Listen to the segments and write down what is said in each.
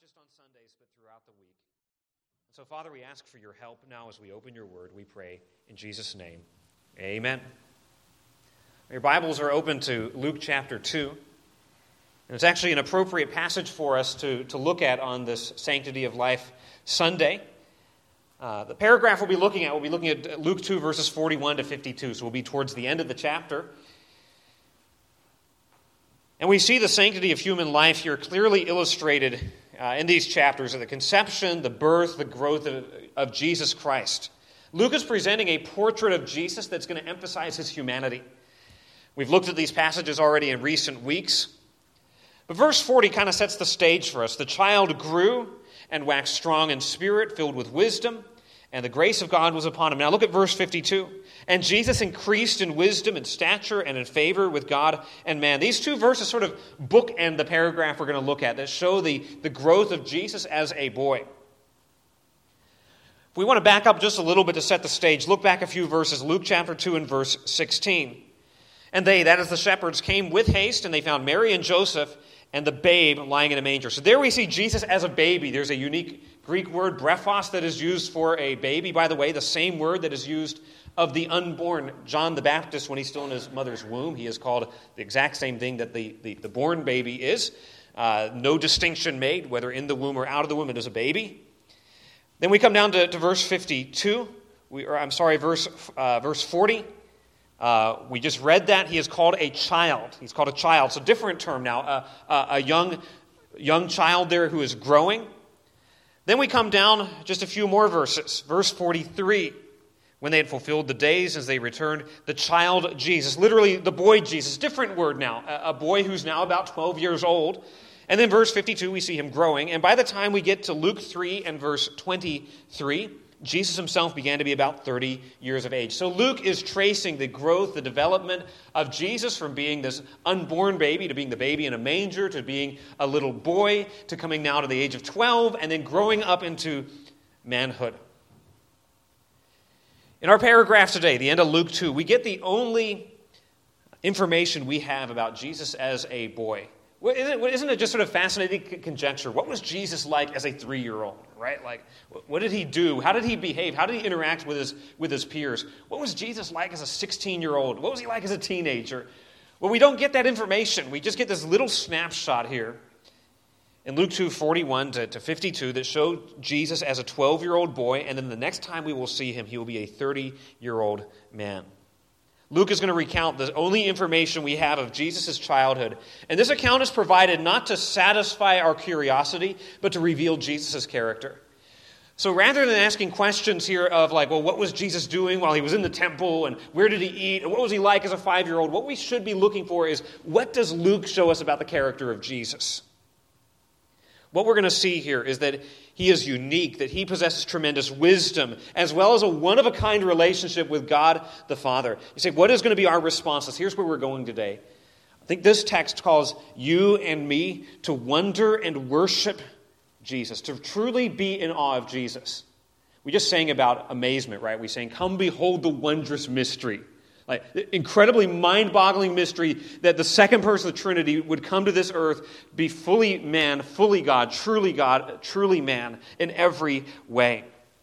just on Sundays, but throughout the week. So, Father, we ask for your help now as we open your word. We pray in Jesus' name. Amen. Your Bibles are open to Luke chapter 2. And it's actually an appropriate passage for us to look at on this Sanctity of Life Sunday. The paragraph we'll be looking at Luke 2, verses 41 to 52. So we'll be towards the end of the chapter. And we see the sanctity of human life here clearly illustrated in these chapters of the conception, the birth, the growth of Jesus Christ. Luke is presenting a portrait of Jesus that's going to emphasize his humanity. We've looked at these passages already in recent weeks. But verse 40 kind of sets the stage for us. The child grew and waxed strong in spirit, filled with wisdom, and the grace of God was upon him. Now look at verse 52. And Jesus increased in wisdom and stature and in favor with God and man. These two verses sort of bookend the paragraph we're going to look at that show the growth of Jesus as a boy. If we want to back up just a little bit to set the stage, look back a few verses. Luke chapter 2 and verse 16. And they, that is the shepherds, came with haste, and they found Mary and Joseph and the babe lying in a manger. So there we see Jesus as a baby. There's a unique Greek word, brephos, that is used for a baby. By the way, the same word that is used of the unborn John the Baptist when he's still in his mother's womb. He is called the exact same thing that the born baby is. No distinction made, whether in the womb or out of the womb, it is a baby. Then we come down to verse 52. Verse 40. We just read that. He is called a child. He's called a child. It's a different term now. A young child there who is growing. Then we come down just a few more verses. Verse 43. When they had fulfilled the days as they returned, the child Jesus, literally the boy Jesus, different word now. A boy who's now about 12 years old. And then verse 52, we see him growing. And by the time we get to Luke 3 and verse 23, Jesus himself began to be about 30 years of age. So Luke is tracing the growth, the development of Jesus from being this unborn baby to being the baby in a manger to being a little boy to coming now to the age of 12 and then growing up into manhood. In our paragraph today, the end of Luke 2, we get the only information we have about Jesus as a boy. Isn't it just sort of fascinating conjecture? What was Jesus like as a 3-year-old, right? Like, what did he do? How did he behave? How did he interact with his peers? What was Jesus like as a 16-year-old? What was he like as a teenager? Well, we don't get that information. We just get this little snapshot here in Luke 2, 41 to 52 that showed Jesus as a 12-year-old boy, and then the next time we will see him, he will be a 30-year-old man. Luke is going to recount the only information we have of Jesus' childhood. And this account is provided not to satisfy our curiosity, but to reveal Jesus' character. So rather than asking questions here of like, well, what was Jesus doing while he was in the temple? And where did he eat? And what was he like as a 5-year-old? What we should be looking for is, what does Luke show us about the character of Jesus? What we're going to see here is that he is unique, that he possesses tremendous wisdom, as well as a one-of-a-kind relationship with God the Father. You say, what is going to be our responses? Here's where we're going today. I think this text calls you and me to wonder and worship Jesus, to truly be in awe of Jesus. We just sang about amazement, right? We sang, come behold the wondrous mystery. Like, incredibly mind-boggling mystery that the second person of the Trinity would come to this earth, be fully man, fully God, truly man in every way.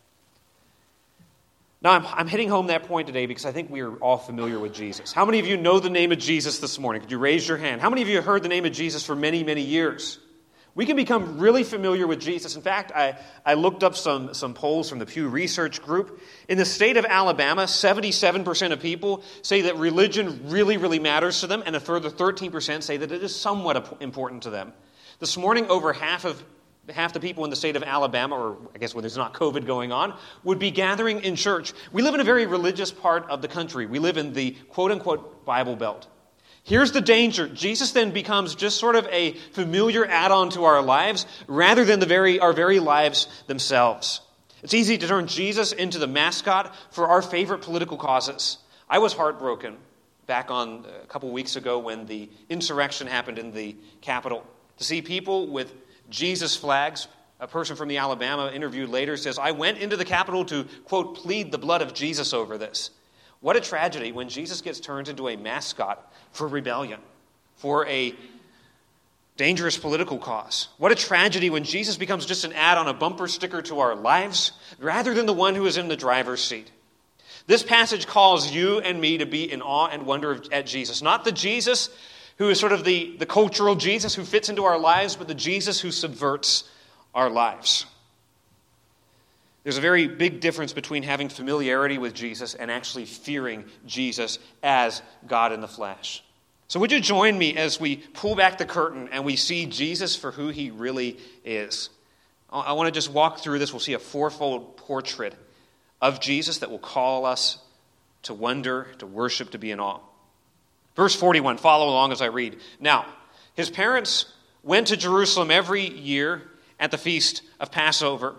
Now, I'm hitting home that point today because I think we are all familiar with Jesus. How many of you know the name of Jesus this morning? Could you raise your hand? How many of you have heard the name of Jesus for many, many years? We can become really familiar with Jesus. In fact, I looked up some polls from the Pew Research Group. In the state of Alabama, 77% of people say that religion really, really matters to them, and a further 13% say that it is somewhat important to them. This morning, over half the people in the state of Alabama, or I guess when there's not COVID going on, would be gathering in church. We live in a very religious part of the country. We live in the quote-unquote Bible Belt. Here's the danger. Jesus then becomes just sort of a familiar add-on to our lives rather than our very lives themselves. It's easy to turn Jesus into the mascot for our favorite political causes. I was heartbroken back on a couple weeks ago when the insurrection happened in the Capitol. To see people with Jesus flags. A person from the Alabama interviewed later says, I went into the Capitol to, quote, plead the blood of Jesus over this. What a tragedy when Jesus gets turned into a mascot for rebellion, for a dangerous political cause. What a tragedy when Jesus becomes just an ad on a bumper sticker to our lives rather than the one who is in the driver's seat. This passage calls you and me to be in awe and wonder at Jesus. Not the Jesus who is sort of the cultural Jesus who fits into our lives, but the Jesus who subverts our lives. There's a very big difference between having familiarity with Jesus and actually fearing Jesus as God in the flesh. So would you join me as we pull back the curtain and we see Jesus for who he really is? I want to just walk through this. We'll see a fourfold portrait of Jesus that will call us to wonder, to worship, to be in awe. Verse 41, follow along as I read. Now, his parents went to Jerusalem every year at the feast of Passover.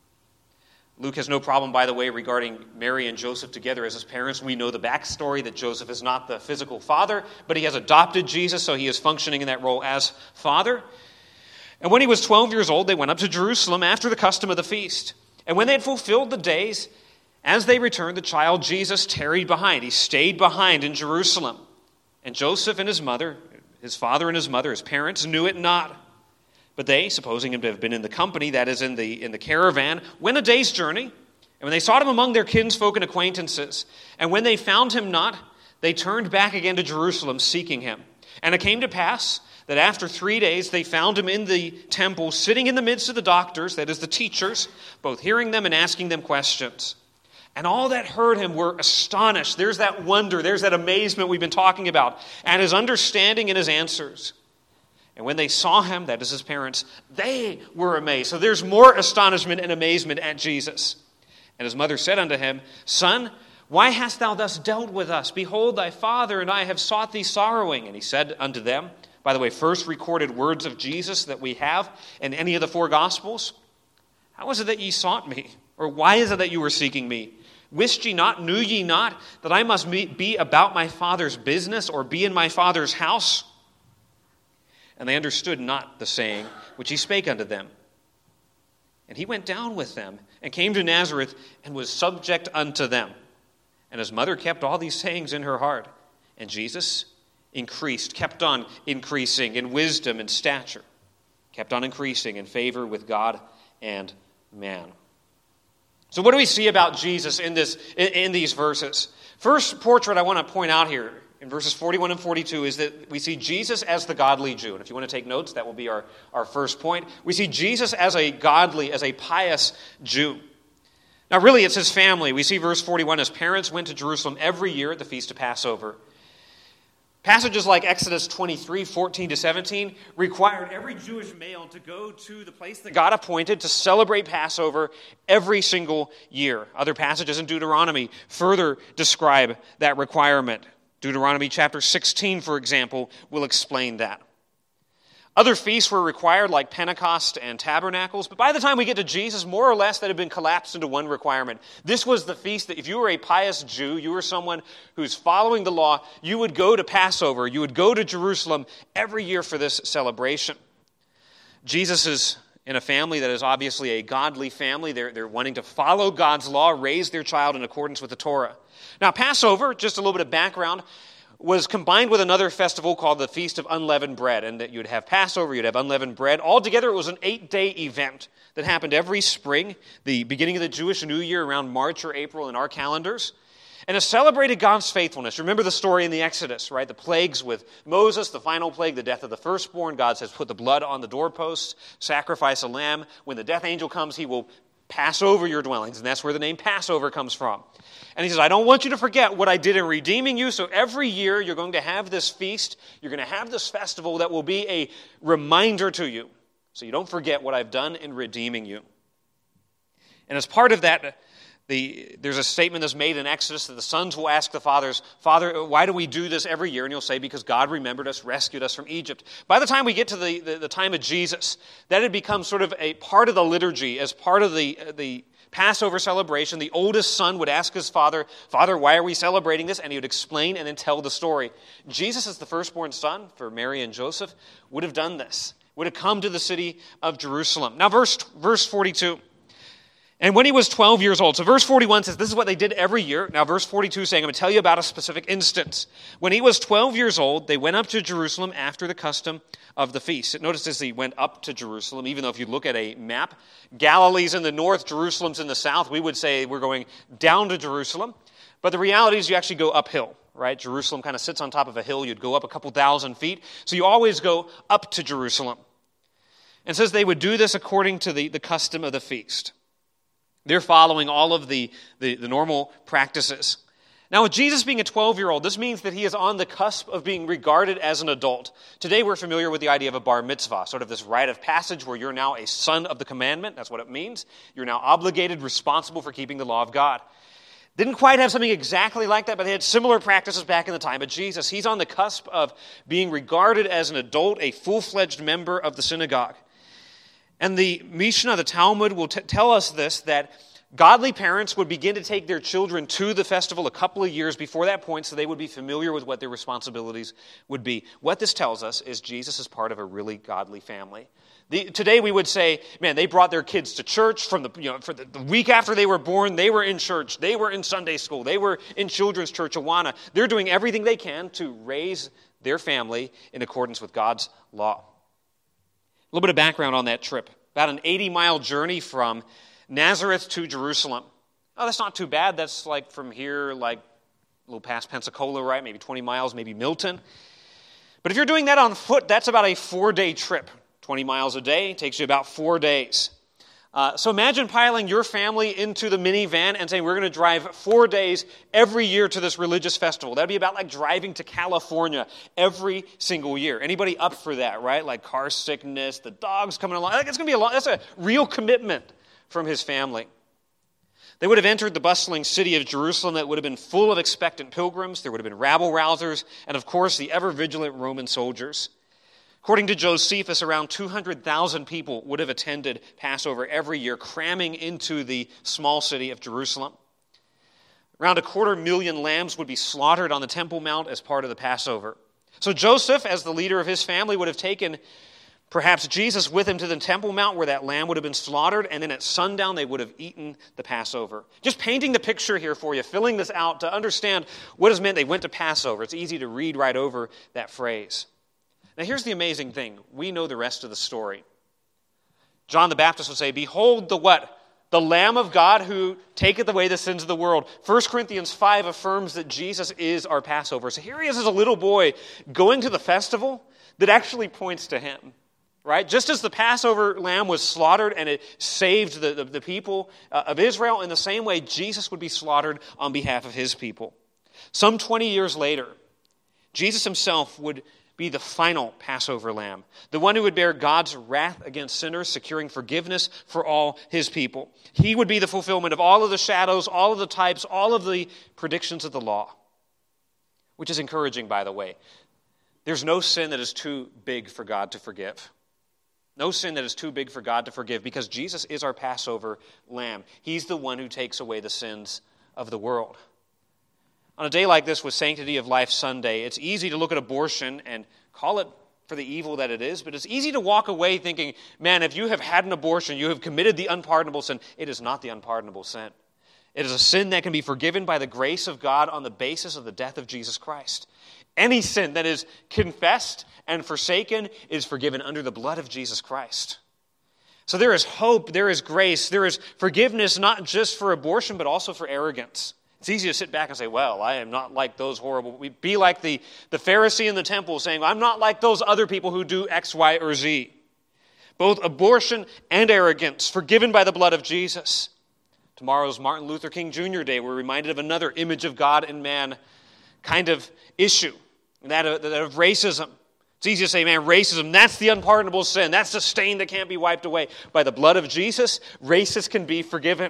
Luke has no problem, by the way, regarding Mary and Joseph together as his parents. We know the backstory that Joseph is not the physical father, but he has adopted Jesus, so he is functioning in that role as father. And when he was 12 years old, they went up to Jerusalem after the custom of the feast. And when they had fulfilled the days, as they returned, the child Jesus tarried behind. He stayed behind in Jerusalem. And Joseph and his mother, his father and his mother, his parents, knew it not. But they, supposing him to have been in the company, that is in the caravan, went a day's journey. And when they sought him among their kinsfolk and acquaintances, and when they found him not, they turned back again to Jerusalem, seeking him. And it came to pass that after 3 days they found him in the temple, sitting in the midst of the doctors, that is the teachers, both hearing them and asking them questions. And all that heard him were astonished. There's that wonder, there's that amazement we've been talking about, at his understanding and his answers. And when they saw him, that is his parents, they were amazed. So there's more astonishment and amazement at Jesus. And his mother said unto him, Son, why hast thou thus dealt with us? Behold, thy father and I have sought thee sorrowing. And he said unto them, by the way, first recorded words of Jesus that we have in any of the four Gospels. How is it that ye sought me? Or why is it that you were seeking me? Wist ye not, knew ye not, that I must be about my father's business, or be in my father's house? And they understood not the saying which he spake unto them. And he went down with them, and came to Nazareth, and was subject unto them. And his mother kept all these sayings in her heart. And Jesus kept on increasing in wisdom and stature, kept on increasing in favor with God and man. So what do we see about Jesus in these verses? First portrait I want to point out here in verses 41 and 42 is that we see Jesus as the godly Jew. And if you want to take notes, that will be our first point. We see Jesus as a godly, as a pious Jew. Now really it's his family. We see verse 41, his parents went to Jerusalem every year at the Feast of Passover. Passages like Exodus 23, 14 to 17 required every Jewish male to go to the place that God appointed to celebrate Passover every single year. Other passages in Deuteronomy further describe that requirement. Deuteronomy chapter 16, for example, will explain that. Other feasts were required, like Pentecost and Tabernacles, but by the time we get to Jesus, more or less that had been collapsed into one requirement. This was the feast that if you were a pious Jew, you were someone who's following the law, you would go to Passover, you would go to Jerusalem every year for this celebration. Jesus is in a family that is obviously a godly family. They're wanting to follow God's law, raise their child in accordance with the Torah. Now, Passover, just a little bit of background, was combined with another festival called the Feast of Unleavened Bread. And that you'd have Passover, you'd have unleavened bread. Altogether, it was an 8-day event that happened every spring, the beginning of the Jewish New Year around March or April in our calendars. And it celebrated God's faithfulness. Remember the story in the Exodus, right? The plagues with Moses, the final plague, the death of the firstborn. God says, put the blood on the doorposts, sacrifice a lamb. When the death angel comes, he will pass over your dwellings. And that's where the name Passover comes from. And he says, I don't want you to forget what I did in redeeming you. So every year you're going to have this feast. You're going to have this festival that will be a reminder to you. So you don't forget what I've done in redeeming you. And as part of that, there's a statement that's made in Exodus that the sons will ask the fathers, Father, why do we do this every year? And you'll say, because God remembered us, rescued us from Egypt. By the time we get to the time of Jesus, that had become sort of a part of the liturgy, as part of the Passover celebration. The oldest son would ask his father, Father, why are we celebrating this? And he would explain and then tell the story. Jesus, as the firstborn son for Mary and Joseph, would have done this, would have come to the city of Jerusalem. Now verse 42. And when he was 12 years old, so verse 41 says this is what they did every year. Now verse 42 is saying, I'm going to tell you about a specific instance. When he was 12 years old, they went up to Jerusalem after the custom of the feast. Notice this, he went up to Jerusalem, even though if you look at a map, Galilee's in the north, Jerusalem's in the south. We would say we're going down to Jerusalem. But the reality is you actually go uphill, right? Jerusalem kind of sits on top of a hill. You'd go up a couple thousand feet. So you always go up to Jerusalem. And it says they would do this according to the custom of the feast. They're following all of the normal practices. Now, with Jesus being a 12-year-old, this means that he is on the cusp of being regarded as an adult. Today, we're familiar with the idea of a bar mitzvah, sort of this rite of passage where you're now a son of the commandment. That's what it means. You're now obligated, responsible for keeping the law of God. Didn't quite have something exactly like that, but they had similar practices back in the time of Jesus. He's on the cusp of being regarded as an adult, a full-fledged member of the synagogue. And the Mishnah, the Talmud, will tell us this, that godly parents would begin to take their children to the festival a couple of years before that point so they would be familiar with what their responsibilities would be. What this tells us is Jesus is part of a really godly family. Today we would say, man, they brought their kids to church for the week after they were born. They were in church. They were in Sunday school. They were in children's church, Awana. They're doing everything they can to raise their family in accordance with God's law. A little bit of background on that trip. About an 80-mile journey from Nazareth to Jerusalem. Oh, that's not too bad. That's like from here, like a little past Pensacola, right? Maybe 20 miles, maybe Milton. But if you're doing that on foot, that's about a 4-day trip. 20 miles a day takes you about 4 days. So imagine piling your family into the minivan and saying, we're going to drive 4 days every year to this religious festival. That'd be about like driving to California every single year. Anybody up for that, right? Like car sickness, the dog's coming along. It's going to be that's a real commitment from his family. They would have entered the bustling city of Jerusalem that would have been full of expectant pilgrims. There would have been rabble-rousers, and of course, the ever-vigilant Roman soldiers. According to Josephus, around 200,000 people would have attended Passover every year, cramming into the small city of Jerusalem. Around 250,000 lambs would be slaughtered on the Temple Mount as part of the Passover. So Joseph, as the leader of his family, would have taken perhaps Jesus with him to the Temple Mount where that lamb would have been slaughtered, and then at sundown they would have eaten the Passover. Just painting the picture here for you, filling this out to understand what is meant they went to Passover. It's easy to read right over that phrase. Now here's the amazing thing. We know the rest of the story. John the Baptist would say, behold the what? The Lamb of God who taketh away the sins of the world. 1 Corinthians 5 affirms that Jesus is our Passover. So here he is as a little boy going to the festival that actually points to him. Right? Just as the Passover lamb was slaughtered and it saved the people of Israel, in the same way Jesus would be slaughtered on behalf of his people. Some 20 years later, Jesus himself would be the final Passover lamb, the one who would bear God's wrath against sinners, securing forgiveness for all his people. He would be the fulfillment of all of the shadows, all of the types, all of the predictions of the law, which is encouraging, by the way. There's no sin that is too big for God to forgive. No sin that is too big for God to forgive, because Jesus is our Passover lamb. He's the one who takes away the sins of the world. On a day like this with Sanctity of Life Sunday, it's easy to look at abortion and call it for the evil that it is, but it's easy to walk away thinking, man, if you have had an abortion, you have committed the unpardonable sin. It is not the unpardonable sin. It is a sin that can be forgiven by the grace of God on the basis of the death of Jesus Christ. Any sin that is confessed and forsaken is forgiven under the blood of Jesus Christ. So there is hope, there is grace, there is forgiveness not just for abortion, but also for arrogance. It's easy to sit back and say, well, I am not like those horrible. We'd be like the Pharisee in the temple saying, I'm not like those other people who do X, Y, or Z. Both abortion and arrogance, forgiven by the blood of Jesus. Tomorrow's Martin Luther King Jr. Day. We're reminded of another image of God and man kind of issue, that of racism. It's easy to say, man, racism, that's the unpardonable sin. That's the stain that can't be wiped away. By the blood of Jesus, racists can be forgiven.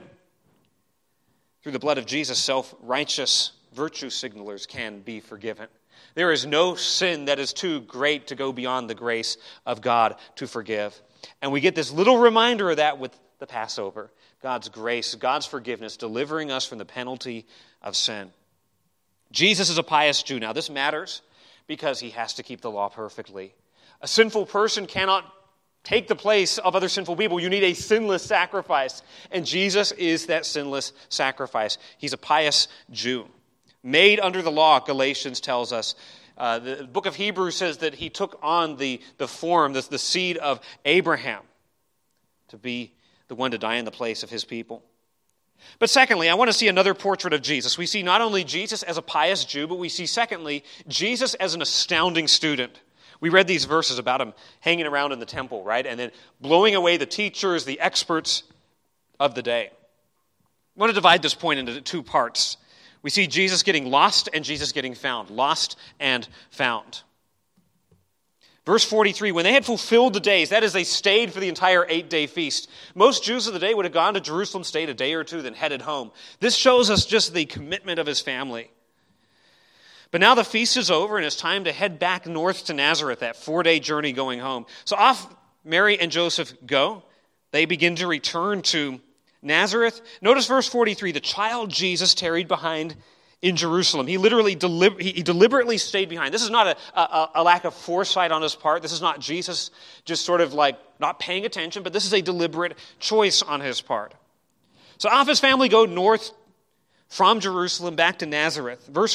Through the blood of Jesus, self-righteous virtue signalers can be forgiven. There is no sin that is too great to go beyond the grace of God to forgive. And we get this little reminder of that with the Passover. God's grace, God's forgiveness, delivering us from the penalty of sin. Jesus is a pious Jew. Now, this matters because he has to keep the law perfectly. A sinful person cannot take the place of other sinful people. You need a sinless sacrifice. And Jesus is that sinless sacrifice. He's a pious Jew. Made under the law, Galatians tells us. The book of Hebrews says that he took on the form, the seed of Abraham, to be the one to die in the place of his people. But secondly, I want to see another portrait of Jesus. We see not only Jesus as a pious Jew, but we see, secondly, Jesus as an astounding student. We read these verses about him hanging around in the temple, right? And then blowing away the teachers, the experts of the day. I want to divide this point into two parts. We see Jesus getting lost and Jesus getting found. Lost and found. Verse 43, when they had fulfilled the days, that is, they stayed for the entire 8-day feast. Most Jews of the day would have gone to Jerusalem, stayed a day or two, then headed home. This shows us just the commitment of his family. But now the feast is over and it's time to head back north to Nazareth, that 4-day journey going home. So off Mary and Joseph go. They begin to return to Nazareth. Notice verse 43, the child Jesus tarried behind in Jerusalem. He literally deliberately stayed behind. This is not a lack of foresight on his part. This is not Jesus just sort of like not paying attention, but this is a deliberate choice on his part. So off his family go north from Jerusalem back to Nazareth. Verse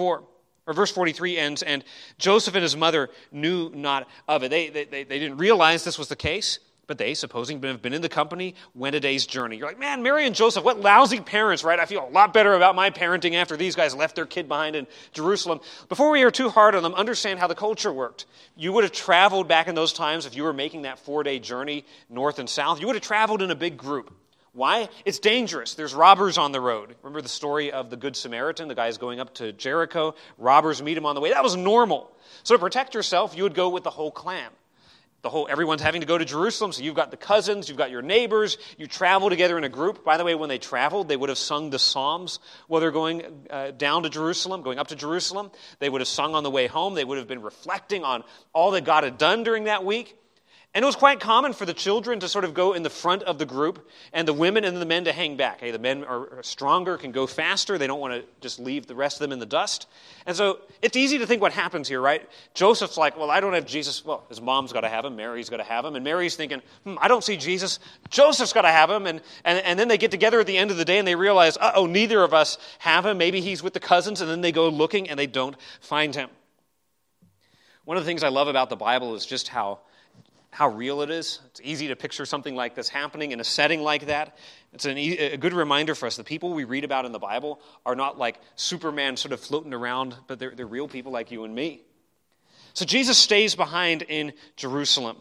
43 ends, and Joseph and his mother knew not of it. They didn't realize this was the case. But they, supposing to have been in the company, went a day's journey. You're like, man, Mary and Joseph, what lousy parents, right? I feel a lot better about my parenting after these guys left their kid behind in Jerusalem. Before we are too hard on them, understand how the culture worked. You would have traveled back in those times, if you were making that 4-day journey north and south, you would have traveled in a big group. Why? It's dangerous. There's robbers on the road. Remember the story of the Good Samaritan? The guy's going up to Jericho. Robbers meet him on the way. That was normal. So to protect yourself, you would go with the whole clan. Everyone's having to go to Jerusalem, so you've got the cousins, you've got your neighbors, you travel together in a group. By the way, when they traveled, they would have sung the Psalms while they're going down to Jerusalem, going up to Jerusalem. They would have sung on the way home. They would have been reflecting on all that God had done during that week. And it was quite common for the children to sort of go in the front of the group and the women and the men to hang back. Hey, the men are stronger, can go faster. They don't want to just leave the rest of them in the dust. And so it's easy to think what happens here, right? Joseph's like, well, I don't have Jesus. Well, his mom's got to have him. Mary's got to have him. And Mary's thinking, I don't see Jesus. Joseph's got to have him. And then they get together at the end of the day and they realize, neither of us have him. Maybe he's with the cousins. And then they go looking and they don't find him. One of the things I love about the Bible is just how real it is. It's easy to picture something like this happening in a setting like that. It's a good reminder for us. The people we read about in the Bible are not like Superman sort of floating around, but they're real people like you and me. So Jesus stays behind in Jerusalem.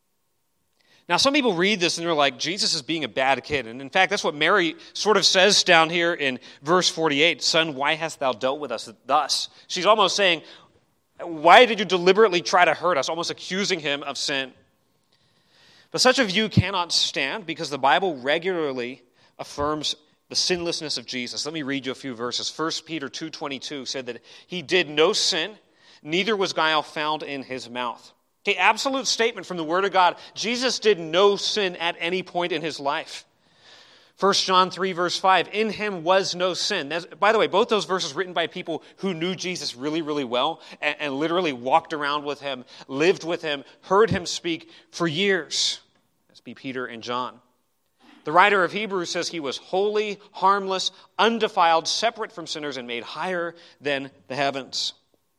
Now, some people read this and they're like, Jesus is being a bad kid. And in fact, that's what Mary sort of says down here in verse 48. Son, why hast thou dealt with us thus? She's almost saying, why did you deliberately try to hurt us? Almost accusing him of sin. But such a view cannot stand because the Bible regularly affirms the sinlessness of Jesus. Let me read you a few verses. 1 Peter 2:22 said that he did no sin, neither was guile found in his mouth. Okay, absolute statement from the Word of God. Jesus did no sin at any point in his life. 1 John 3, verse 5, in him was no sin. By the way, both those verses written by people who knew Jesus really, really well and literally walked around with him, lived with him, heard him speak for years. That's be Peter and John. The writer of Hebrews says he was holy, harmless, undefiled, separate from sinners, and made higher than the heavens.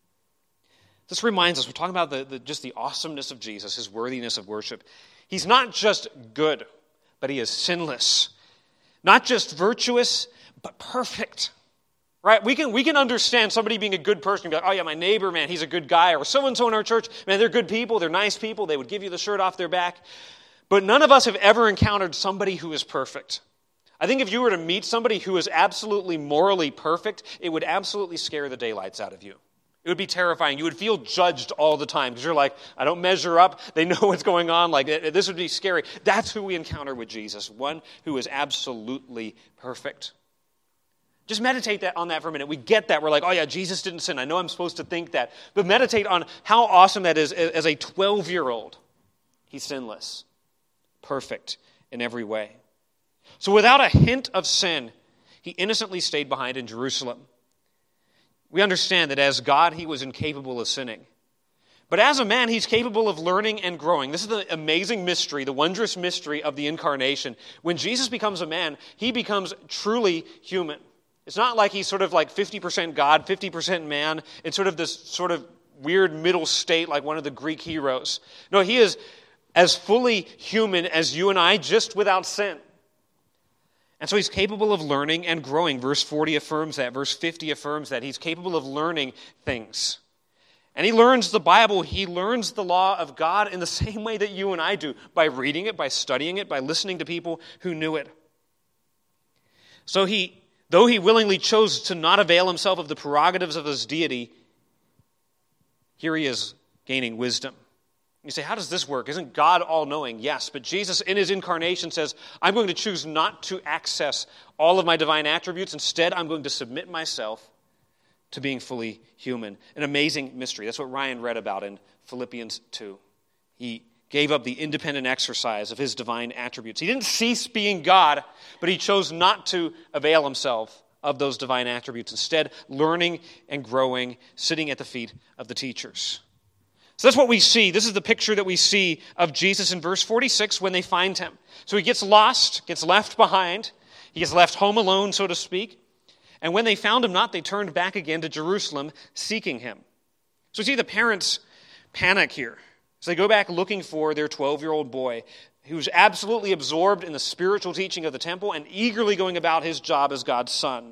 This reminds us, we're talking about just the awesomeness of Jesus, his worthiness of worship. He's not just good, but he is sinless. Not just virtuous, but perfect. Right? We can understand somebody being a good person. Be like, oh yeah, my neighbor, man, he's a good guy. Or so-and-so in our church, man, they're good people. They're nice people. They would give you the shirt off their back. But none of us have ever encountered somebody who is perfect. I think if you were to meet somebody who is absolutely morally perfect, it would absolutely scare the daylights out of you. It would be terrifying. You would feel judged all the time because you're like, I don't measure up. They know what's going on. Like, this would be scary. That's who we encounter with Jesus, one who is absolutely perfect. Just meditate on that for a minute. We get that. We're like, oh yeah, Jesus didn't sin. I know I'm supposed to think that. But meditate on how awesome that is as a 12-year-old. He's sinless, perfect in every way. So without a hint of sin, he innocently stayed behind in Jerusalem. We understand that as God, he was incapable of sinning. But as a man, he's capable of learning and growing. This is the amazing mystery, the wondrous mystery of the incarnation. When Jesus becomes a man, he becomes truly human. It's not like he's sort of like 50% God, 50% man, in sort of this sort of weird middle state like one of the Greek heroes. No, he is as fully human as you and I, just without sin. And so he's capable of learning and growing. Verse 40 affirms that. Verse 50 affirms that. He's capable of learning things. And he learns the Bible. He learns the law of God in the same way that you and I do, by reading it, by studying it, by listening to people who knew it. So though he willingly chose to not avail himself of the prerogatives of his deity, here he is gaining wisdom. You say, how does this work? Isn't God all-knowing? Yes, but Jesus in his incarnation says, I'm going to choose not to access all of my divine attributes. Instead, I'm going to submit myself to being fully human. An amazing mystery. That's what Ryan read about in Philippians 2. He gave up the independent exercise of his divine attributes. He didn't cease being God, but he chose not to avail himself of those divine attributes. Instead, learning and growing, sitting at the feet of the teachers. So that's what we see. This is the picture that we see of Jesus in verse 46 when they find him. So he gets lost, gets left behind. He gets left home alone, so to speak. And when they found him not, they turned back again to Jerusalem, seeking him. So we see the parents panic here. So they go back looking for their 12-year-old boy, who's absolutely absorbed in the spiritual teaching of the temple and eagerly going about his job as God's son.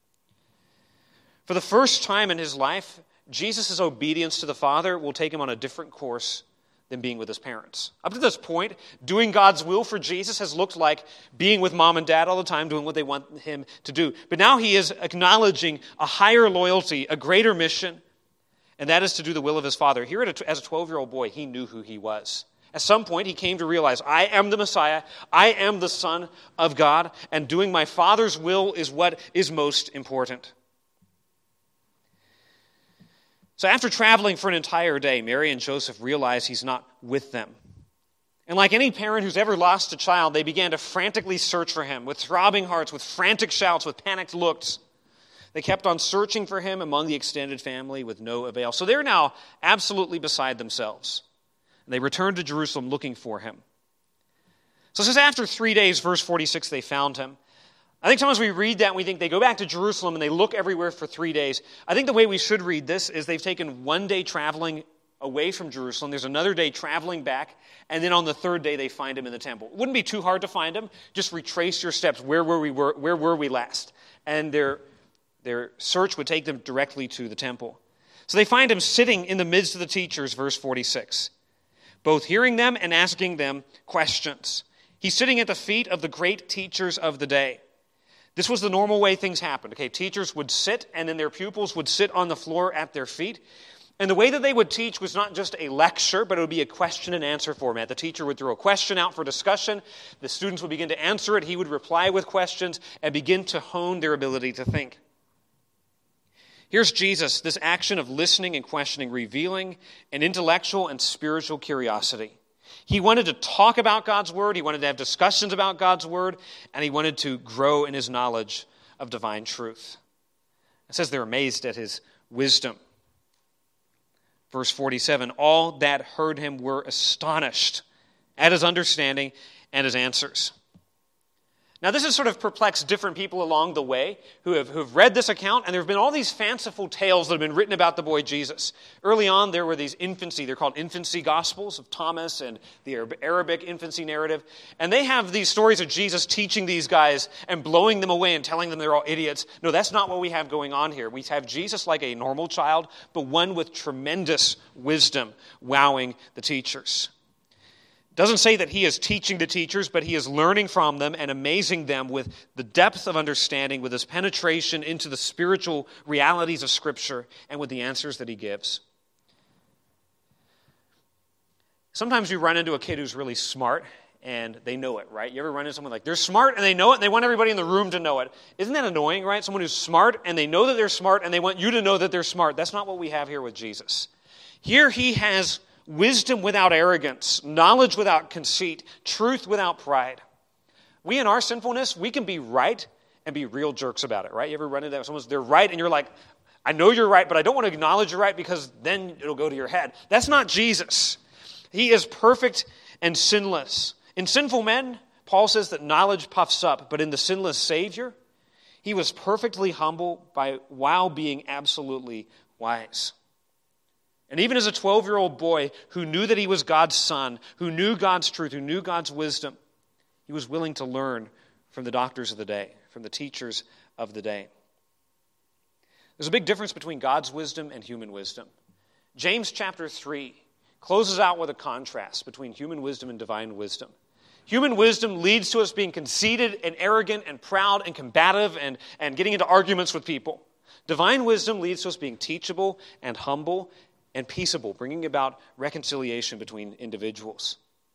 For the first time in his life, Jesus' obedience to the Father will take him on a different course than being with his parents. Up to this point, doing God's will for Jesus has looked like being with mom and dad all the time, doing what they want him to do. But now he is acknowledging a higher loyalty, a greater mission, and that is to do the will of his Father. Here as a 12-year-old boy, he knew who he was. At some point, he came to realize, I am the Messiah, I am the Son of God, and doing my Father's will is what is most important. So after traveling for an entire day, Mary and Joseph realize he's not with them. And like any parent who's ever lost a child, they began to frantically search for him with throbbing hearts, with frantic shouts, with panicked looks. They kept on searching for him among the extended family with no avail. So they're now absolutely beside themselves. And they returned to Jerusalem looking for him. So it says after 3 days, verse 46, they found him. I think sometimes we read that and we think they go back to Jerusalem and they look everywhere for 3 days. I think the way we should read this is they've taken 1 day traveling away from Jerusalem. There's another day traveling back. And then on the third day, they find him in the temple. It wouldn't be too hard to find him. Just retrace your steps. Where were we last? And their search would take them directly to the temple. So they find him sitting in the midst of the teachers, verse 46, both hearing them and asking them questions. He's sitting at the feet of the great teachers of the day. This was the normal way things happened. Okay, teachers would sit, and then their pupils would sit on the floor at their feet. And the way that they would teach was not just a lecture, but it would be a question and answer format. The teacher would throw a question out for discussion. The students would begin to answer it. He would reply with questions and begin to hone their ability to think. Here's Jesus, this action of listening and questioning, revealing an intellectual and spiritual curiosity. He wanted to talk about God's word, he wanted to have discussions about God's word, and he wanted to grow in his knowledge of divine truth. It says they're amazed at his wisdom. Verse 47, all that heard him were astonished at his understanding and his answers. Now, this has sort of perplexed different people along the way who have read this account, and there have been all these fanciful tales that have been written about the boy Jesus. Early on, there were these they're called infancy gospels of Thomas and the Arabic infancy narrative, and they have these stories of Jesus teaching these guys and blowing them away and telling them they're all idiots. No, that's not what we have going on here. We have Jesus like a normal child, but one with tremendous wisdom, wowing the teachers. Doesn't say that he is teaching the teachers, but he is learning from them and amazing them with the depth of understanding, with his penetration into the spiritual realities of Scripture, and with the answers that he gives. Sometimes you run into a kid who's really smart, and they know it, right? You ever run into someone like, they're smart, and they know it, and they want everybody in the room to know it. Isn't that annoying, right? Someone who's smart, and they know that they're smart, and they want you to know that they're smart. That's not what we have here with Jesus. Here he has wisdom without arrogance, knowledge without conceit, truth without pride. We in our sinfulness, we can be right and be real jerks about it, right? You ever run into that? They're right and you're like, I know you're right, but I don't want to acknowledge you're right because then it'll go to your head. That's not Jesus. He is perfect and sinless. In sinful men, Paul says that knowledge puffs up, but in the sinless Savior, he was perfectly humble while being absolutely wise. And even as a 12-year-old boy who knew that he was God's son, who knew God's truth, who knew God's wisdom, he was willing to learn from the doctors of the day, from the teachers of the day. There's a big difference between God's wisdom and human wisdom. James chapter 3 closes out with a contrast between human wisdom and divine wisdom. Human wisdom leads to us being conceited and arrogant and proud and combative and getting into arguments with people. Divine wisdom leads to us being teachable and humble and peaceable, bringing about reconciliation between individuals.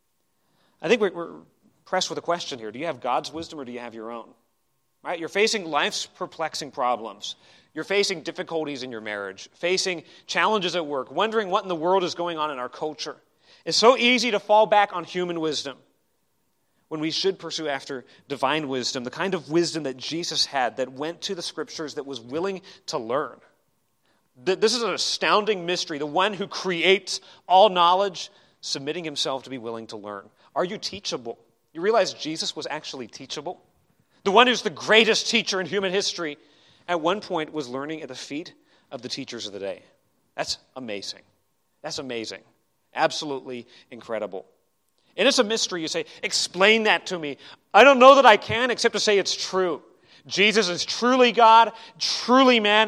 I think we're pressed with a question here. Do you have God's wisdom or do you have your own? Right? You're facing life's perplexing problems. You're facing difficulties in your marriage, facing challenges at work, wondering what in the world is going on in our culture. It's so easy to fall back on human wisdom when we should pursue after divine wisdom, the kind of wisdom that Jesus had, that went to the Scriptures, that was willing to learn. This is an astounding mystery. The one who creates all knowledge, submitting himself to be willing to learn. Are you teachable? You realize Jesus was actually teachable? The one who's the greatest teacher in human history, at one point was learning at the feet of the teachers of the day. That's amazing. That's amazing. Absolutely incredible. And it's a mystery. You say, explain that to me. I don't know that I can except to say it's true. Jesus is truly God, truly man,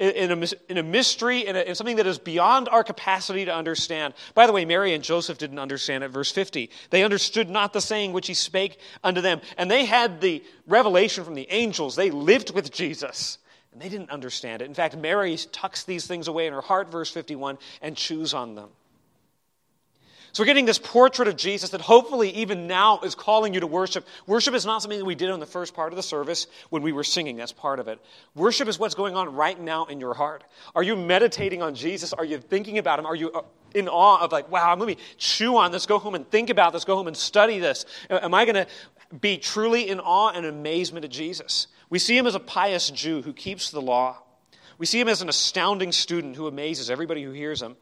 in a mystery, in something that is beyond our capacity to understand. By the way, Mary and Joseph didn't understand it. Verse 50. They understood not the saying which he spake unto them. And they had the revelation from the angels. They lived with Jesus. And they didn't understand it. In fact, Mary tucks these things away in her heart, verse 51, and chews on them. So we're getting this portrait of Jesus that hopefully even now is calling you to worship. Worship is not something that we did on the first part of the service when we were singing. That's part of it. Worship is what's going on right now in your heart. Are you meditating on Jesus? Are you thinking about him? Are you in awe of like, wow, I'm going to chew on this, go home and think about this, go home and study this? Am I going to be truly in awe and amazement at Jesus? We see him as a pious Jew who keeps the law. We see him as an astounding student who amazes everybody who hears him.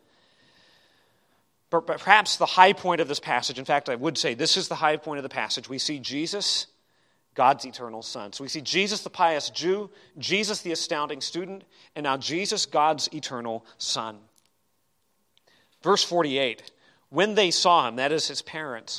But perhaps the high point of this passage, in fact, I would say this is the high point of the passage. We see Jesus, God's eternal Son. So we see Jesus, the pious Jew, Jesus, the astounding student, and now Jesus, God's eternal Son. Verse 48, when they saw him, that is his parents,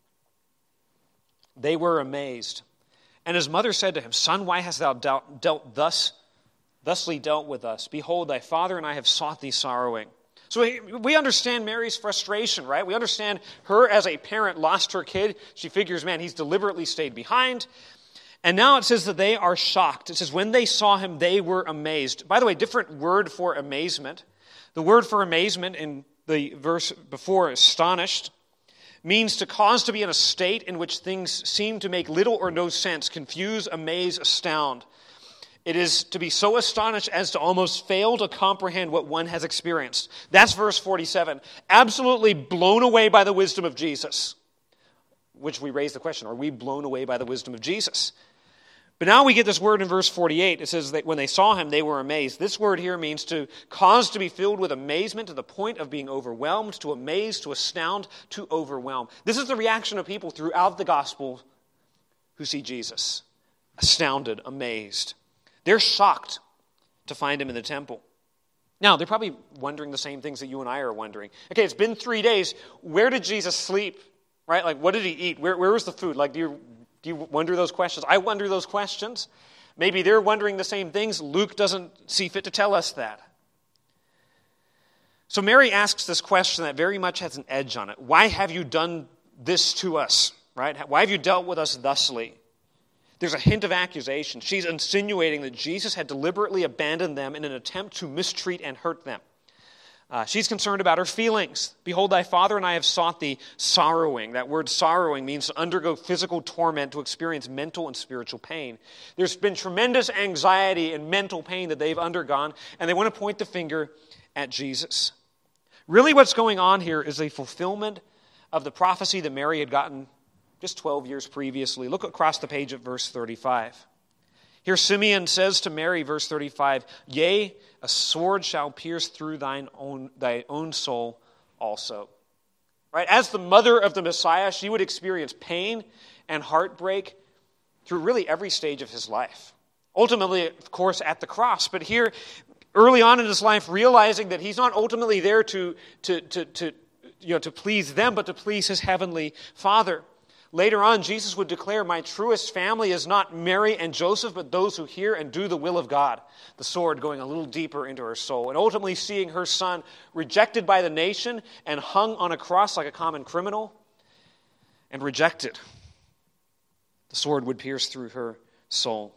they were amazed. And his mother said to him, Son, why hast thou thusly dealt with us? Behold, thy father and I have sought thee sorrowing. So we understand Mary's frustration, right? We understand her as a parent lost her kid. She figures, man, he's deliberately stayed behind. And now it says that they are shocked. It says, when they saw him, they were amazed. By the way, different word for amazement. The word for amazement in the verse before, astonished, means to cause to be in a state in which things seem to make little or no sense, confuse, amaze, astound. It is to be so astonished as to almost fail to comprehend what one has experienced. That's verse 47. Absolutely blown away by the wisdom of Jesus. Which we raise the question, are we blown away by the wisdom of Jesus? But now we get this word in verse 48. It says that when they saw him, they were amazed. This word here means to cause to be filled with amazement to the point of being overwhelmed, to amaze, to astound, to overwhelm. This is the reaction of people throughout the gospel who see Jesus. Astounded, amazed. They're shocked to find him in the temple. Now, they're probably wondering the same things that you and I are wondering. Okay, it's been 3 days. Where did Jesus sleep? Right? Like, what did he eat? Where was the food? Like, do you wonder those questions? I wonder those questions. Maybe they're wondering the same things. Luke doesn't see fit to tell us that. So Mary asks this question that very much has an edge on it. Why have you done this to us? Right? Why have you dealt with us thusly? There's a hint of accusation. She's insinuating that Jesus had deliberately abandoned them in an attempt to mistreat and hurt them. She's concerned about her feelings. Behold, thy father and I have sought thee sorrowing. That word sorrowing means to undergo physical torment, to experience mental and spiritual pain. There's been tremendous anxiety and mental pain that they've undergone, and they want to point the finger at Jesus. Really what's going on here is a fulfillment of the prophecy that Mary had gotten just 12 years previously. Look across the page at verse 35. Here Simeon says to Mary, verse 35, "Yea, a sword shall pierce through thy own soul also." Right? As the mother of the Messiah, she would experience pain and heartbreak through really every stage of his life. Ultimately, of course, at the cross. But here, early on in his life, realizing that he's not ultimately there to please them, but to please his heavenly Father. Later on, Jesus would declare, "My truest family is not Mary and Joseph, but those who hear and do the will of God." The sword going a little deeper into her soul. And ultimately seeing her son rejected by the nation and hung on a cross like a common criminal and rejected. The sword would pierce through her soul.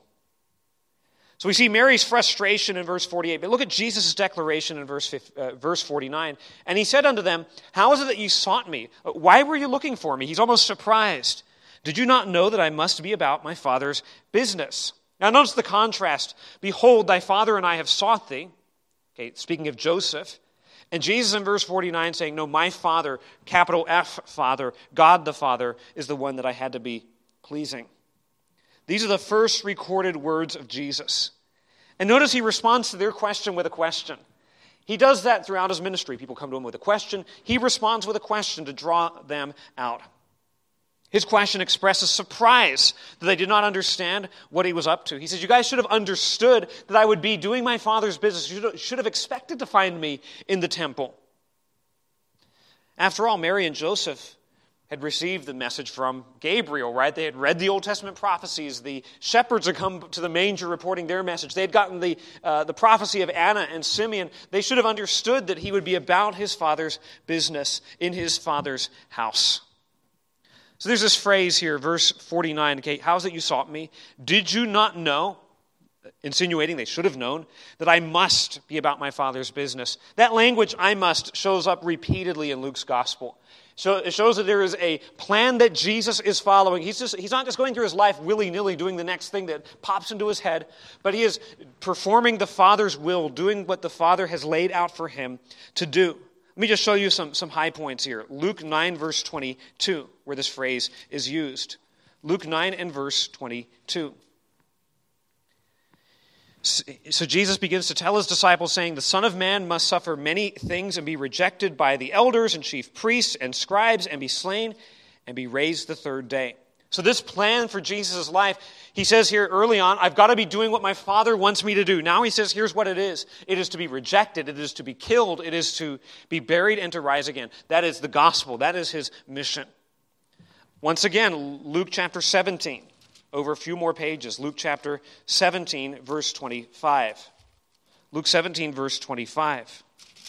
So we see Mary's frustration in verse 48, but look at Jesus' declaration in verse 49. "And he said unto them, How is it that you sought me? Why were you looking for me?" He's almost surprised. "Did you not know that I must be about my Father's business?" Now notice the contrast. "Behold, thy father and I have sought thee." Okay, speaking of Joseph. And Jesus in verse 49 saying, "No, my Father, capital F Father, God the Father, is the one that I had to be pleasing." These are the first recorded words of Jesus. And notice he responds to their question with a question. He does that throughout his ministry. People come to him with a question. He responds with a question to draw them out. His question expresses surprise that they did not understand what he was up to. He says, "You guys should have understood that I would be doing my Father's business. You should have expected to find me in the temple." After all, Mary and Joseph had received the message from Gabriel, right? They had read the Old Testament prophecies. The shepherds had come to the manger reporting their message. They had gotten the prophecy of Anna and Simeon. They should have understood that he would be about his Father's business in his Father's house. So there's this phrase here, verse 49. Okay, "How is it you sought me? Did you not know?" Insinuating they should have known that I must be about my Father's business. That language, "I must," shows up repeatedly in Luke's gospel. So it shows that there is a plan that Jesus is following. He's not just going through his life willy-nilly doing the next thing that pops into his head, but he is performing the Father's will, doing what the Father has laid out for him to do. Let me just show you some high points here. Luke 9, verse 22, where this phrase is used. Luke 9 and verse 22. So Jesus begins to tell his disciples, saying, "The Son of Man must suffer many things and be rejected by the elders and chief priests and scribes and be slain and be raised the third day." So this plan for Jesus' life, he says here early on, I've got to be doing what my Father wants me to do. Now he says, here's what it is. It is to be rejected. It is to be killed. It is to be buried and to rise again. That is the gospel. That is his mission. Once again, Luke chapter 17. Over a few more pages. Luke chapter 17, verse 25. Luke 17, verse 25.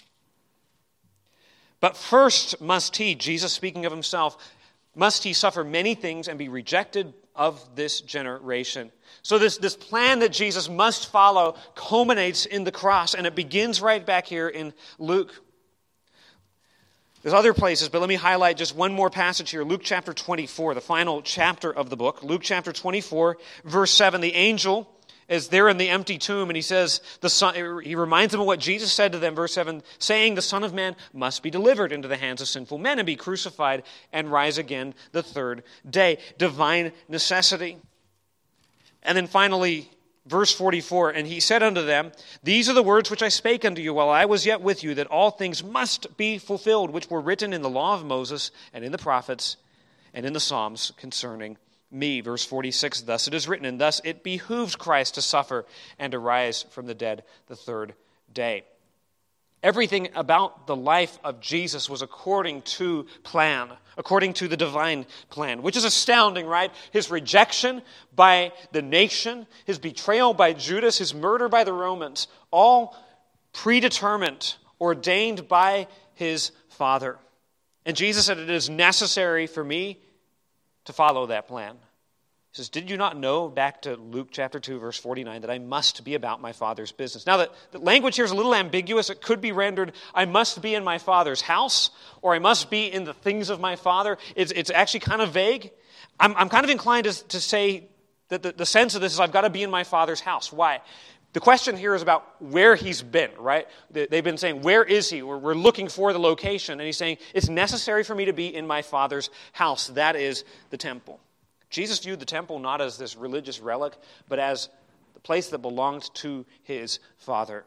"But first must he," Jesus speaking of himself, "must he suffer many things and be rejected of this generation." So this plan that Jesus must follow culminates in the cross, and it begins right back here in Luke. There's other places, but let me highlight just one more passage here. Luke chapter 24, the final chapter of the book. Luke chapter 24, verse 7. The angel is there in the empty tomb, and he says, he reminds them of what Jesus said to them, verse 7, saying, "The Son of Man must be delivered into the hands of sinful men and be crucified and rise again the third day." Divine necessity. And then finally, verse 44, "And he said unto them, These are the words which I spake unto you while I was yet with you, that all things must be fulfilled, which were written in the law of Moses and in the prophets and in the Psalms concerning me." Verse 46, "Thus it is written, and thus it behooves Christ to suffer and to rise from the dead the third day." Everything about the life of Jesus was according to plan, according to the divine plan, which is astounding, right? His rejection by the nation, his betrayal by Judas, his murder by the Romans, all predetermined, ordained by his Father. And Jesus said, "It is necessary for me to follow that plan." He says, "Did you not know," back to Luke chapter 2, verse 49, "that I must be about my Father's business?" Now, the language here is a little ambiguous. It could be rendered, "I must be in my Father's house," or "I must be in the things of my Father." It's actually kind of vague. I'm kind of inclined to say that the sense of this is, I've got to be in my Father's house. Why? The question here is about where he's been, right? They've been saying, where is he? We're looking for the location. And he's saying, it's necessary for me to be in my Father's house. That is the temple. Jesus viewed the temple not as this religious relic, but as the place that belonged to his Father.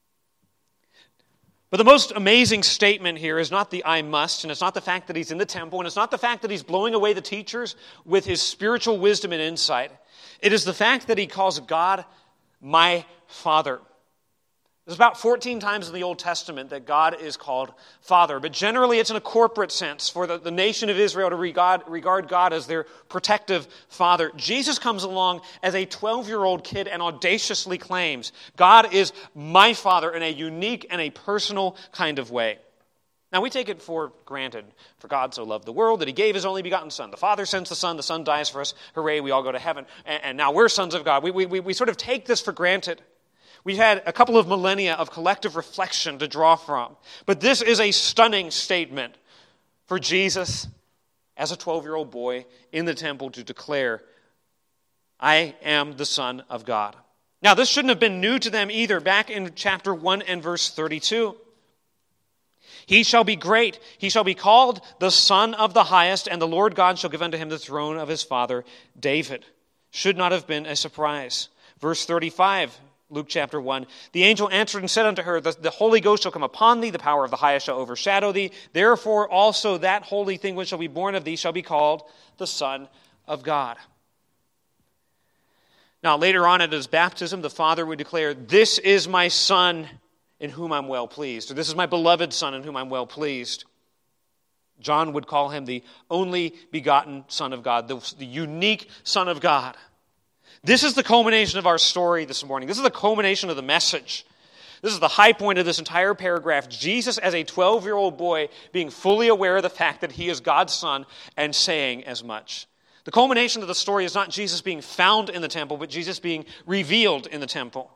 But the most amazing statement here is not the I must, and it's not the fact that he's in the temple, and it's not the fact that he's blowing away the teachers with his spiritual wisdom and insight. It is the fact that he calls God my Father. There's about 14 times in the Old Testament that God is called Father, but generally it's in a corporate sense for the nation of Israel to regard God as their protective Father. Jesus comes along as a 12-year-old kid and audaciously claims, God is my Father in a unique and a personal kind of way. Now we take it for granted, for God so loved the world that he gave his only begotten Son. The Father sends the Son dies for us, hooray, we all go to heaven, and now we're sons of God. We sort of take this for granted. We've had a couple of millennia of collective reflection to draw from. But this is a stunning statement for Jesus as a 12-year-old boy in the temple to declare, I am the Son of God. Now, this shouldn't have been new to them either. Back in chapter 1 and verse 32. He shall be great. He shall be called the Son of the Highest, and the Lord God shall give unto him the throne of his father David. Should not have been a surprise. Verse 35. Luke chapter 1, the angel answered and said unto her, the Holy Ghost shall come upon thee, the power of the highest shall overshadow thee. Therefore also that holy thing which shall be born of thee shall be called the Son of God. Now later on at his baptism, the Father would declare, this is my Son in whom I'm well pleased. Or this is my beloved Son in whom I'm well pleased. John would call him the only begotten Son of God, the unique Son of God. This is the culmination of our story this morning. This is the culmination of the message. This is the high point of this entire paragraph. Jesus, as a 12-year-old boy, being fully aware of the fact that he is God's Son and saying as much. The culmination of the story is not Jesus being found in the temple, but Jesus being revealed in the temple.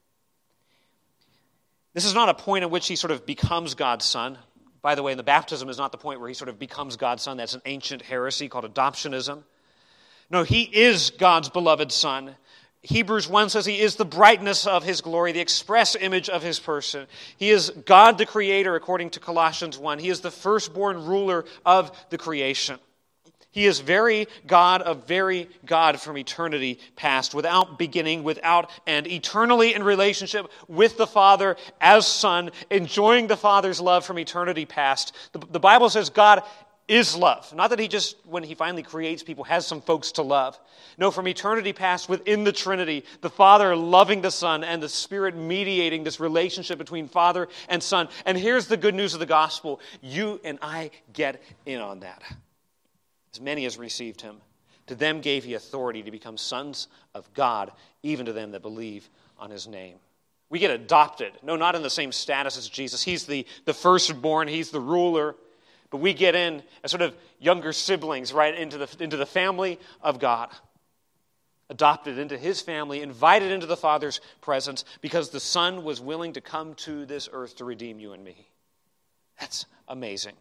This is not a point at which he sort of becomes God's Son. By the way, the baptism is not the point where he sort of becomes God's Son. That's an ancient heresy called adoptionism. No, he is God's beloved Son. Hebrews 1 says he is the brightness of his glory, the express image of his person. He is God the Creator, according to Colossians 1. He is the firstborn ruler of the creation. He is very God of very God from eternity past, without beginning, without end, eternally in relationship with the Father as Son, enjoying the Father's love from eternity past. The Bible says God is love. Not that he just, when he finally creates people, has some folks to love. No, from eternity past within the Trinity, the Father loving the Son and the Spirit mediating this relationship between Father and Son. And here's the good news of the gospel. You and I get in on that. As many as received him, to them gave he authority to become sons of God, even to them that believe on his name. We get adopted. No, not in the same status as Jesus. He's the firstborn. He's the ruler. But we get in as sort of younger siblings, right, into the family of God. Adopted into his family, invited into the Father's presence because the Son was willing to come to this earth to redeem you and me. That's amazing.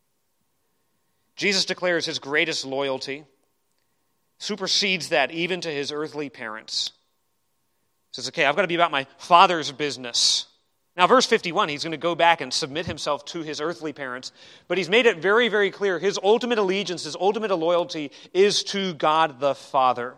Jesus declares his greatest loyalty, supersedes that even to his earthly parents. He says, okay, I've got to be about my Father's business. Now, verse 51, he's going to go back and submit himself to his earthly parents, but he's made it very, very clear. His ultimate allegiance, his ultimate loyalty is to God the Father.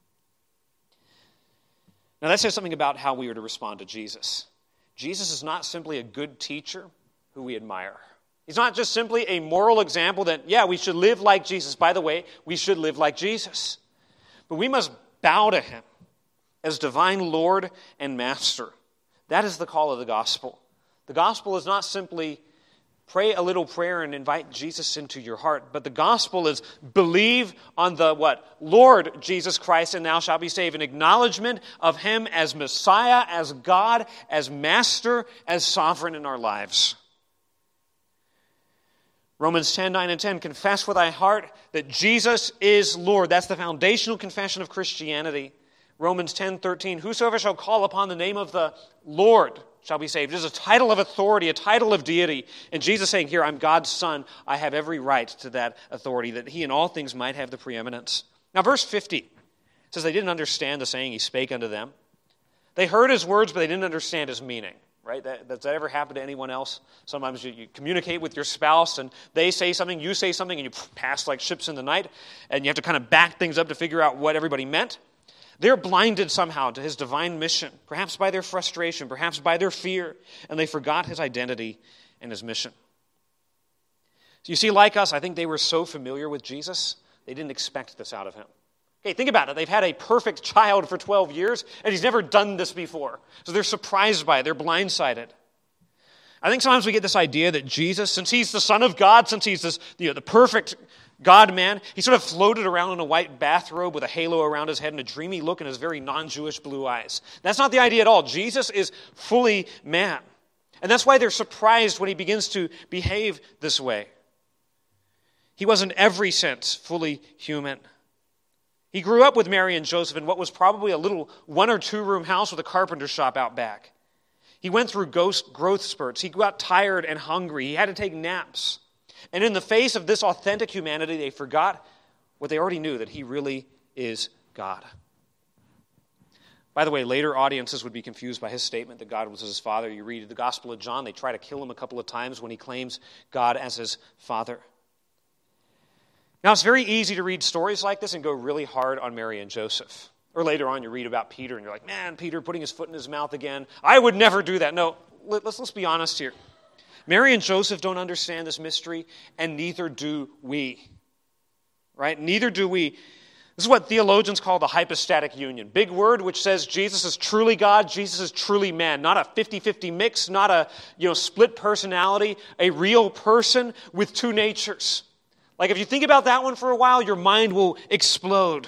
Now, that says something about how we are to respond to Jesus. Jesus is not simply a good teacher who we admire. He's not just simply a moral example that, yeah, we should live like Jesus. By the way, we should live like Jesus. But we must bow to him as divine Lord and Master. That is the call of the gospel. The gospel is not simply pray a little prayer and invite Jesus into your heart, but the gospel is believe on the what? Lord Jesus Christ, and thou shalt be saved. An acknowledgement of him as Messiah, as God, as Master, as sovereign in our lives. Romans 10, 9 and 10, confess with thy heart that Jesus is Lord. That's the foundational confession of Christianity. Romans 10, 13, whosoever shall call upon the name of the Lord shall be saved. It is a title of authority, a title of deity. And Jesus saying here, I'm God's Son. I have every right to that authority, that he in all things might have the preeminence. Now verse 50 says they didn't understand the saying he spake unto them. They heard his words, but they didn't understand his meaning. Right? Does that ever happen to anyone else? Sometimes you communicate with your spouse and they say something, you say something, and you pass like ships in the night, and you have to kind of back things up to figure out what everybody meant. They're blinded somehow to his divine mission, perhaps by their frustration, perhaps by their fear, and they forgot his identity and his mission. So you see, like us, I think they were so familiar with Jesus, they didn't expect this out of him. Okay, think about it. They've had a perfect child for 12 years, and he's never done this before. So they're surprised by it. They're blindsided. I think sometimes we get this idea that Jesus, since he's the Son of God, since he's this, the perfect God-man, he sort of floated around in a white bathrobe with a halo around his head and a dreamy look and his very non-Jewish blue eyes. That's not the idea at all. Jesus is fully man. And that's why they're surprised when he begins to behave this way. He was in every sense fully human. He grew up with Mary and Joseph in what was probably a little 1 or 2 room house with a carpenter shop out back. He went through growth spurts. He got tired and hungry. He had to take naps. And in the face of this authentic humanity, they forgot what they already knew, that he really is God. By the way, later audiences would be confused by his statement that God was his father. You read the Gospel of John, they try to kill him a couple of times when he claims God as his father. Now, it's very easy to read stories like this and go really hard on Mary and Joseph. Or later on, you read about Peter, and you're like, man, Peter putting his foot in his mouth again. I would never do that. No, let's be honest here. Mary and Joseph don't understand this mystery, and neither do we. Right? Neither do we. This is what theologians call the hypostatic union. Big word which says Jesus is truly God, Jesus is truly man. Not a 50-50 mix, not a split personality, a real person with 2 natures. Like if you think about that one for a while, your mind will explode.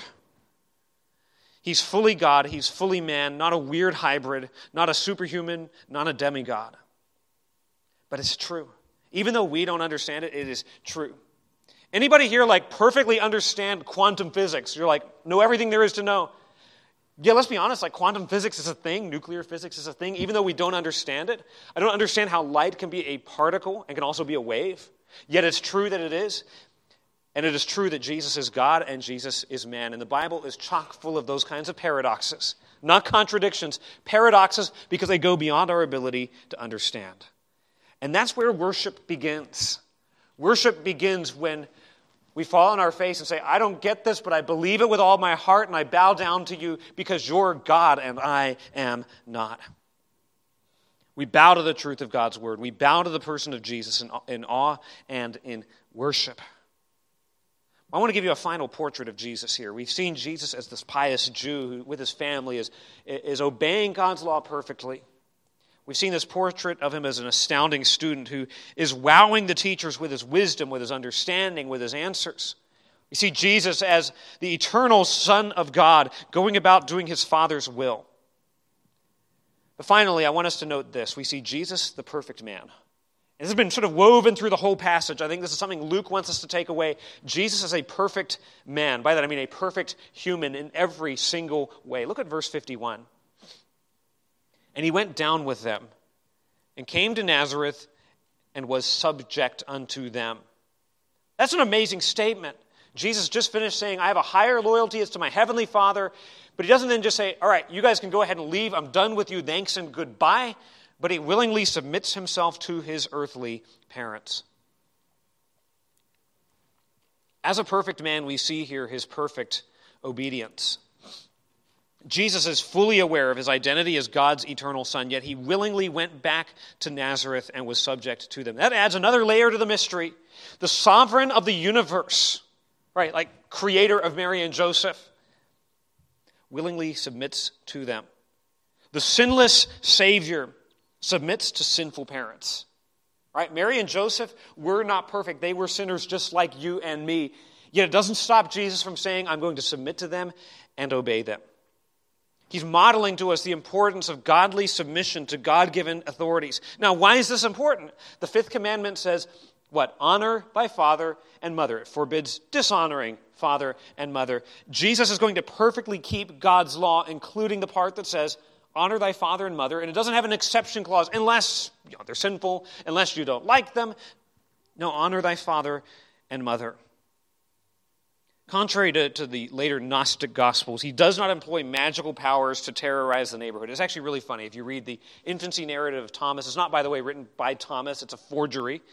He's fully God, he's fully man, not a weird hybrid, not a superhuman, not a demigod. But it's true. Even though we don't understand it, it is true. Anybody here perfectly understand quantum physics? You're know everything there is to know. Yeah, let's be honest, quantum physics is a thing, nuclear physics is a thing, even though we don't understand it. I don't understand how light can be a particle and can also be a wave. Yet it's true that it is. And it is true that Jesus is God and Jesus is man. And the Bible is chock full of those kinds of paradoxes. Not contradictions, paradoxes because they go beyond our ability to understand. And that's where worship begins. Worship begins when we fall on our face and say, I don't get this, but I believe it with all my heart and I bow down to you because you're God and I am not. We bow to the truth of God's word. We bow to the person of Jesus in awe and in worship. I want to give you a final portrait of Jesus here. We've seen Jesus as this pious Jew who, with his family, is obeying God's law perfectly. We've seen this portrait of him as an astounding student who is wowing the teachers with his wisdom, with his understanding, with his answers. We see Jesus as the eternal Son of God, going about doing his Father's will. But finally, I want us to note this. We see Jesus, the perfect man. And this has been sort of woven through the whole passage. I think this is something Luke wants us to take away. Jesus is a perfect man. By that I mean a perfect human in every single way. Look at verse 51. And he went down with them and came to Nazareth and was subject unto them. That's an amazing statement. Jesus just finished saying, I have a higher loyalty as to my heavenly Father. But he doesn't then just say, all right, you guys can go ahead and leave. I'm done with you. Thanks and goodbye. But he willingly submits himself to his earthly parents. As a perfect man, we see here his perfect obedience. Jesus is fully aware of his identity as God's eternal Son, yet he willingly went back to Nazareth and was subject to them. That adds another layer to the mystery. The sovereign of the universe, right, like creator of Mary and Joseph, willingly submits to them. The sinless Savior submits to sinful parents. Right? Mary and Joseph were not perfect. They were sinners just like you and me. Yet it doesn't stop Jesus from saying, I'm going to submit to them and obey them. He's modeling to us the importance of godly submission to God-given authorities. Now, why is this important? The 5th commandment says, what? Honor thy father and mother. It forbids dishonoring father and mother. Jesus is going to perfectly keep God's law, including the part that says, honor thy father and mother, and it doesn't have an exception clause unless they're sinful, unless you don't like them. No, honor thy father and mother. Contrary to the later Gnostic Gospels, he does not employ magical powers to terrorize the neighborhood. It's actually really funny. If you read the infancy narrative of Thomas, it's not, by the way, written by Thomas. It's a forgery.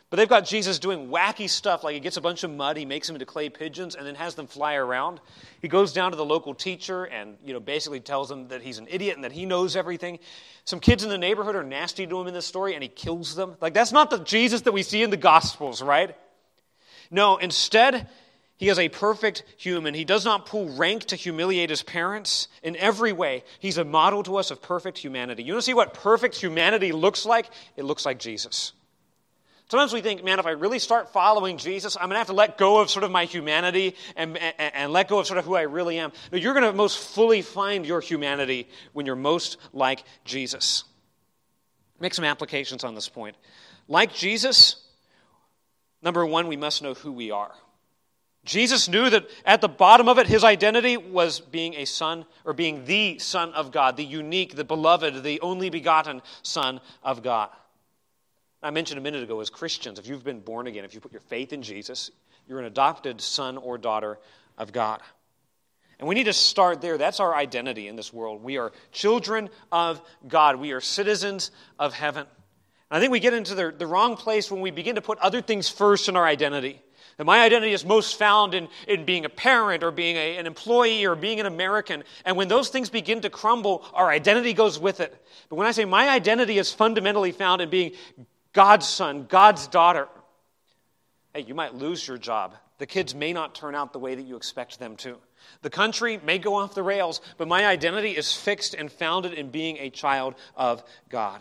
But they've got Jesus doing wacky stuff, like he gets a bunch of mud, he makes them into clay pigeons, and then has them fly around. He goes down to the local teacher and basically tells them that he's an idiot and that he knows everything. Some kids in the neighborhood are nasty to him in this story, and he kills them. Like, that's not the Jesus that we see in the Gospels, right? No, instead, he is a perfect human. He does not pull rank to humiliate his parents. In every way, he's a model to us of perfect humanity. You want to see what perfect humanity looks like? It looks like Jesus. Sometimes we think, man, if I really start following Jesus, I'm going to have to let go of sort of my humanity and let go of sort of who I really am. No, you're going to most fully find your humanity when you're most like Jesus. Make some applications on this point. Like Jesus, number one, we must know who we are. Jesus knew that at the bottom of it, his identity was being a son, or being the Son of God, the unique, the beloved, the only begotten Son of God. I mentioned a minute ago, as Christians, if you've been born again, if you put your faith in Jesus, you're an adopted son or daughter of God. And we need to start there. That's our identity in this world. We are children of God. We are citizens of heaven. And I think we get into the wrong place when we begin to put other things first in our identity. That my identity is most found in being a parent or being an employee or being an American. And when those things begin to crumble, our identity goes with it. But when I say my identity is fundamentally found in being God's son, God's daughter, hey, you might lose your job. The kids may not turn out the way that you expect them to. The country may go off the rails, but my identity is fixed and founded in being a child of God.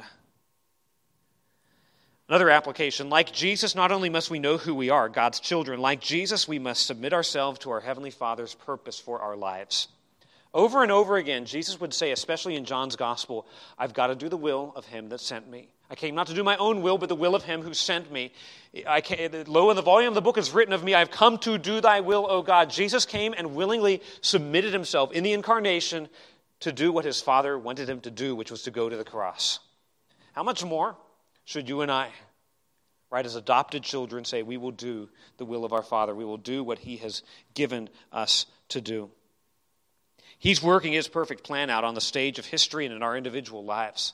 Another application, like Jesus, not only must we know who we are, God's children, like Jesus, we must submit ourselves to our Heavenly Father's purpose for our lives. Over and over again, Jesus would say, especially in John's Gospel, I've got to do the will of him that sent me. I came not to do my own will, but the will of him who sent me. Lo, in the volume of the book is written of me, I've come to do thy will, O God. Jesus came and willingly submitted himself in the incarnation to do what his Father wanted him to do, which was to go to the cross. How much more should you and I, right, as adopted children, say we will do the will of our Father. We will do what he has given us to do. He's working his perfect plan out on the stage of history and in our individual lives.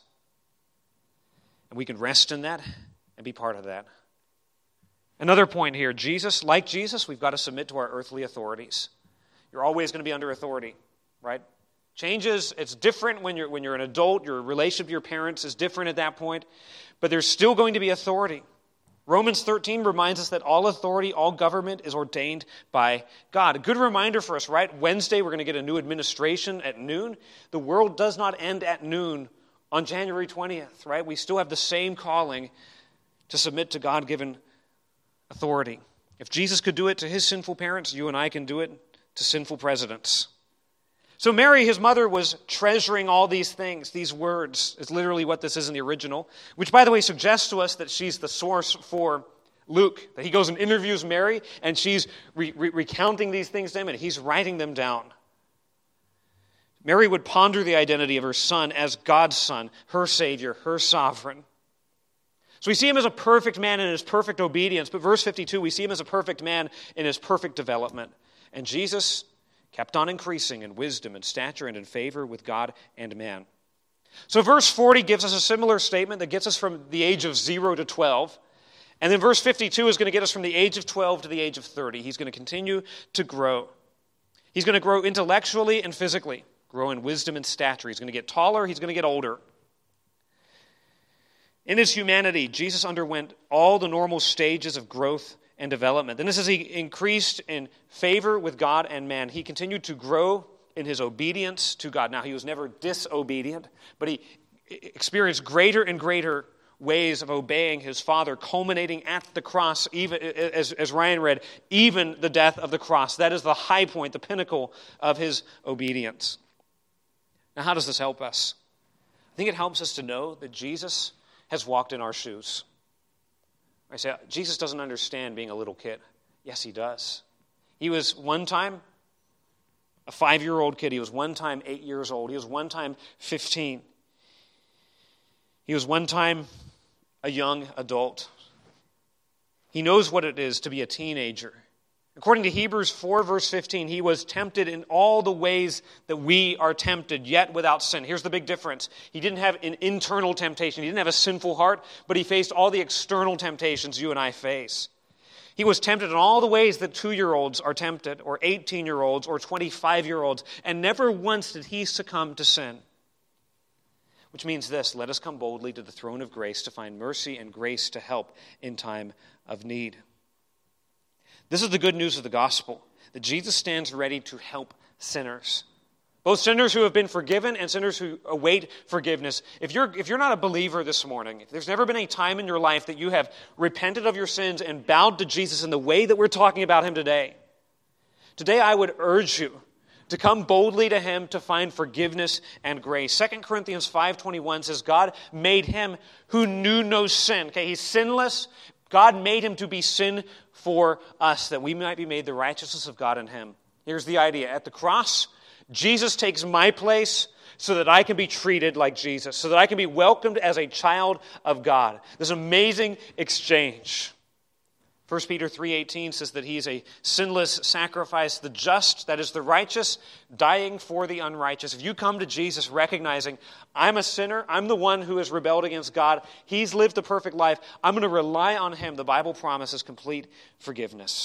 And we can rest in that and be part of that. Another point here, Jesus, like Jesus, we've got to submit to our earthly authorities. You're always going to be under authority, right? Changes, it's different when you're an adult. Your relationship to your parents is different at that point. But there's still going to be authority. Romans 13 reminds us that all authority, all government is ordained by God. A good reminder for us, right? Wednesday, we're going to get a new administration at noon. The world does not end at noon on January 20th, right? We still have the same calling to submit to God-given authority. If Jesus could do it to his sinful parents, you and I can do it to sinful presidents. So Mary, his mother, was treasuring all these things, these words. Is literally what this is in the original, which, by the way, suggests to us that she's the source for Luke, that he goes and interviews Mary, and she's recounting these things to him, and he's writing them down. Mary would ponder the identity of her son as God's son, her Savior, her sovereign. So we see him as a perfect man in his perfect obedience, but verse 52, we see him as a perfect man in his perfect development. And Jesus kept on increasing in wisdom and stature and in favor with God and man. So verse 40 gives us a similar statement that gets us from the age of 0 to 12. And then verse 52 is going to get us from the age of 12 to the age of 30. He's going to continue to grow. He's going to grow intellectually and physically, grow in wisdom and stature. He's going to get taller. He's going to get older. In his humanity, Jesus underwent all the normal stages of growth and development. And this as he increased in favor with God and man. He continued to grow in his obedience to God. Now, he was never disobedient, but he experienced greater and greater ways of obeying his Father, culminating at the cross, even as Ryan read, even the death of the cross. That is the high point, the pinnacle of his obedience. Now, how does this help us? I think it helps us to know that Jesus has walked in our shoes. I say, Jesus doesn't understand being a little kid. Yes, he does. He was one time a 5-year-old kid. He was one time 8 years old. He was one time 15. He was one time a young adult. He knows what it is to be a teenager. According to Hebrews 4, verse 15, he was tempted in all the ways that we are tempted, yet without sin. Here's the big difference. He didn't have an internal temptation. He didn't have a sinful heart, but he faced all the external temptations you and I face. He was tempted in all the ways that 2-year-olds are tempted, or 18-year-olds, or 25-year-olds, and never once did he succumb to sin. Which means this: let us come boldly to the throne of grace to find mercy and grace to help in time of need. This is the good news of the gospel, that Jesus stands ready to help sinners. Both sinners who have been forgiven and sinners who await forgiveness. If you're not a believer this morning, if there's never been a time in your life that you have repented of your sins and bowed to Jesus in the way that we're talking about him today, I would urge you to come boldly to him to find forgiveness and grace. 2 Corinthians 5:21 says, God made him who knew no sin. Okay, he's sinless. God made him to be sin for us, that we might be made the righteousness of God in him. Here's the idea. At the cross, Jesus takes my place so that I can be treated like Jesus, so that I can be welcomed as a child of God. This amazing exchange. 1 Peter 3:18 says that he is a sinless sacrifice, the just, that is the righteous, dying for the unrighteous. If you come to Jesus recognizing, I'm a sinner, I'm the one who has rebelled against God, he's lived the perfect life, I'm going to rely on him, the Bible promises complete forgiveness.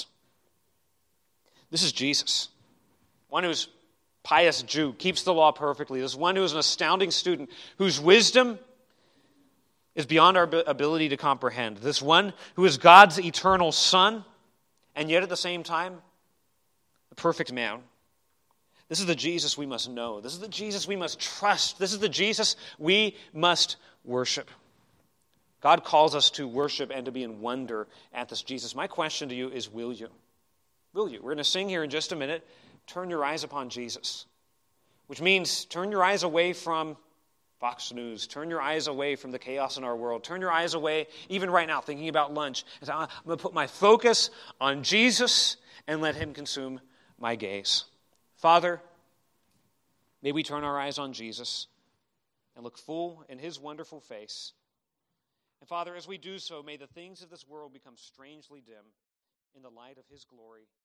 This is Jesus, one who's pious Jew, keeps the law perfectly. This one who is an astounding student, whose wisdom is beyond our ability to comprehend. This one who is God's eternal Son, and yet at the same time, the perfect man. This is the Jesus we must know. This is the Jesus we must trust. This is the Jesus we must worship. God calls us to worship and to be in wonder at this Jesus. My question to you is, will you? Will you? We're going to sing here in just a minute. Turn your eyes upon Jesus, which means turn your eyes away from Fox News. Turn your eyes away from the chaos in our world. Turn your eyes away, even right now, thinking about lunch. And say, I'm going to put my focus on Jesus and let him consume my gaze. Father, may we turn our eyes on Jesus and look full in his wonderful face. And Father, as we do so, may the things of this world become strangely dim in the light of his glory.